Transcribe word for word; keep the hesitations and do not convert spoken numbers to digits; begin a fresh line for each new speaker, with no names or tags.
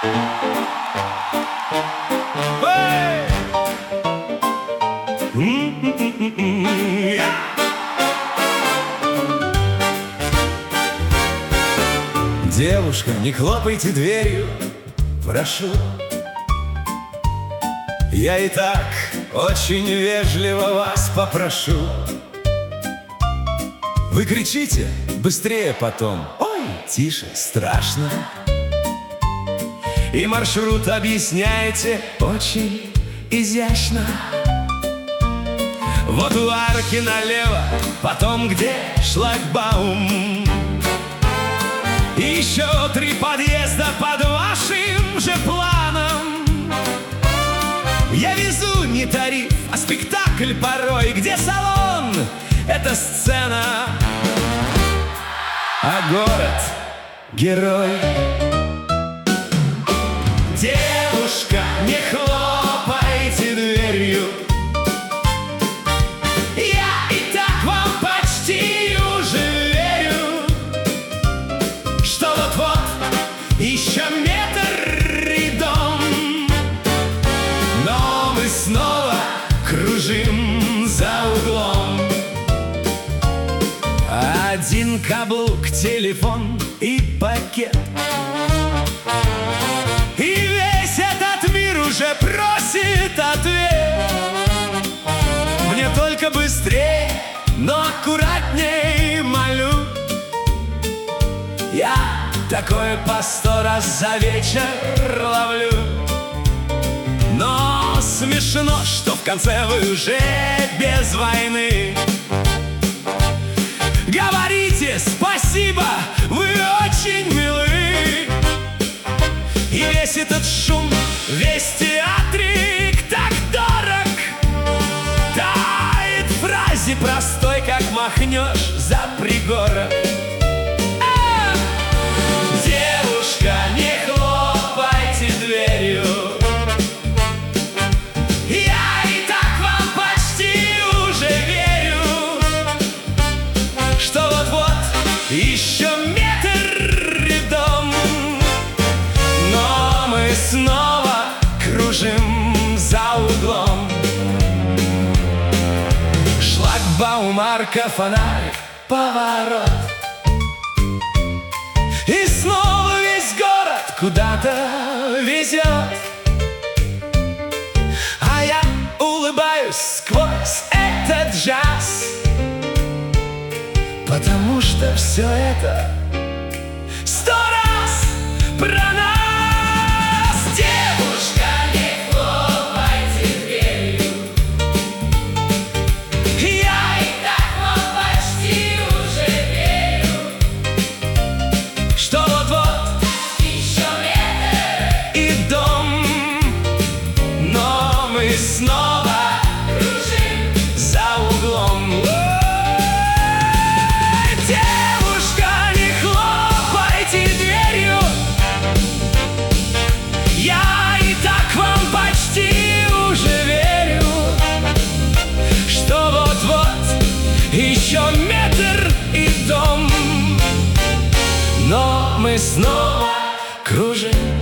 Девушка, не хлопайте дверью, прошу. Я и так очень вежливо вас попрошу. Вы кричите быстрее потом: ой, тише, страшно. И маршрут объясняете очень изящно. Вот у арки налево, потом где шлагбаум. И еще три подъезда под вашим же планом. Я везу не тариф, а спектакль порой, где салон — это сцена, а город — герой. Девушка, не хлопайте дверью, я и так вам почти уже верю, что вот-вот еще метр и дом. Но мы снова кружим за углом. Один каблук, телефон и пакет, и весь этот мир уже просит ответ. Мне только быстрее, но аккуратней молю. Я такое по сто раз за вечер ловлю. Но смешно, что в конце вы уже без войны говорите спасибо, вы очень милы. И весь этот шум, весь театрик так дорог, тает в фразе простой, как махнешь за пригорок. А! Девушка, не хлопайте дверью, я и так вам почти уже верю, что вот-вот еще метр и дом. Но мы снова кружим за углом. Шлагбаум, арка, фонарь, поворот, и снова весь город куда-то везет. А я улыбаюсь сквозь этот джаз, потому что все это сто раз про нас. Девушка, не хлопайте дверью, я и так вам почти уже верю, что вот-вот еще метр и дом. Но мы снова кружим за углом. Девушка, не хлопайте дверью, я и так вам почти уже верю, что вот-вот еще метр и дом. Но мы снова кружим